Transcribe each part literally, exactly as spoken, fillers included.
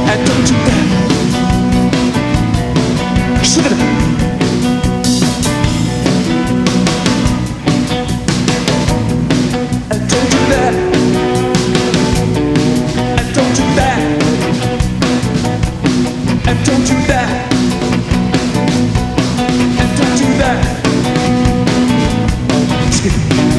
And don't you dare shake it up. And don't you dare. And don't you dare. And don't you dare. And don't you dare. Shake it.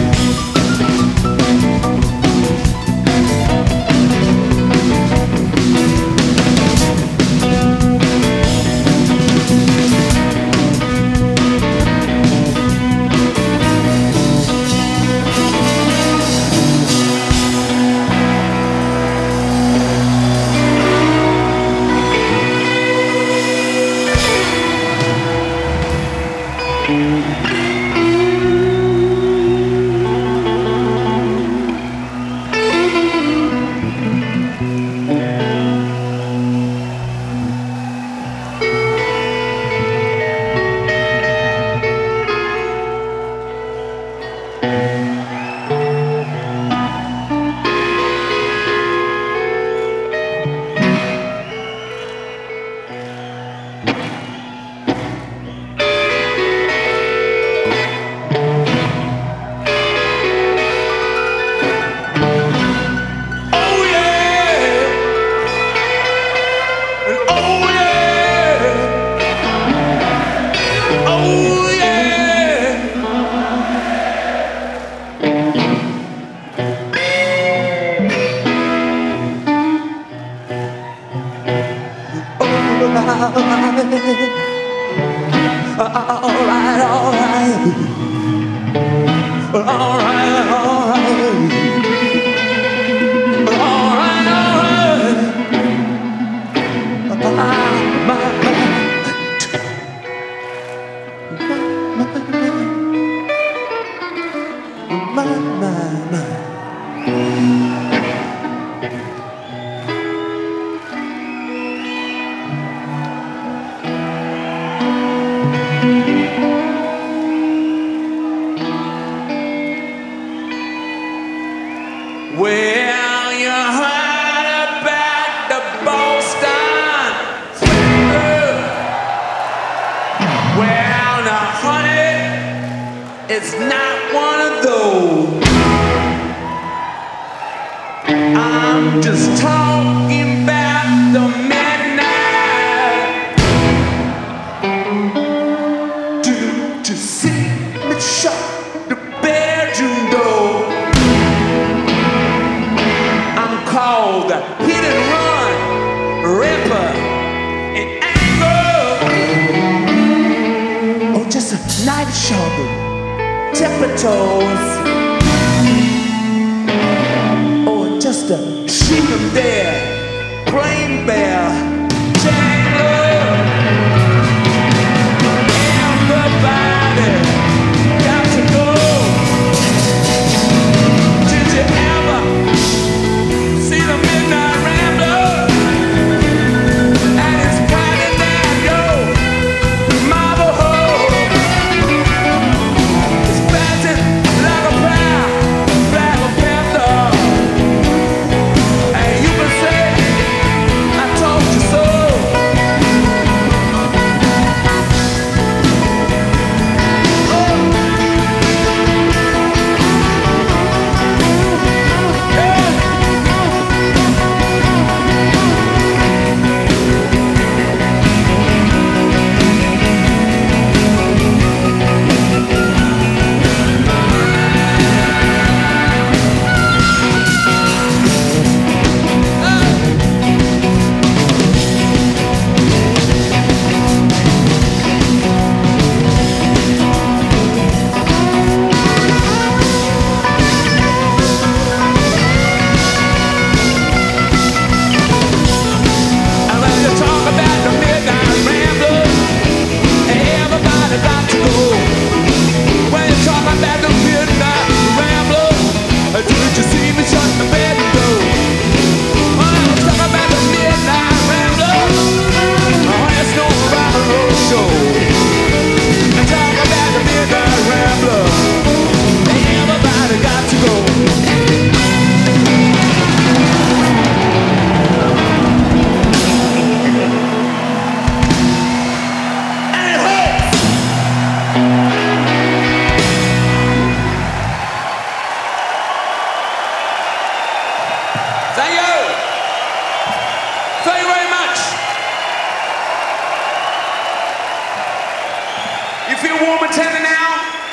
Alright, alright, alright, alright, alright, my, my, my, my. Well, you heard about the Boston Thunder. Well, now, honey, it's not one of those. I'm just talking about the midnight to, to see me shut the bedroom door. Called the hit and run ripper in anger. Oh, just a night sharper, temper toes. Oh, just a sheep of there, plain bear, jangler. Everybody got to go. Did you ever see the midnight rambler? And it's pounding down your marble hole. It's bouncing like a proud Black Panther. And you can say I told you woman tenor now?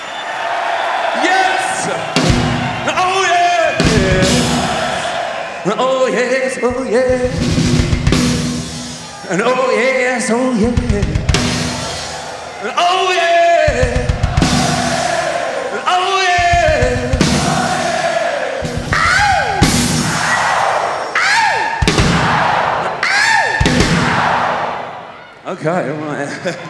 Yes! Oh yeah! yeah. Oh yes, oh yeah. And oh yes, oh yeah. And oh yeah. And oh yeah. Ow! Ow! Okay, all right.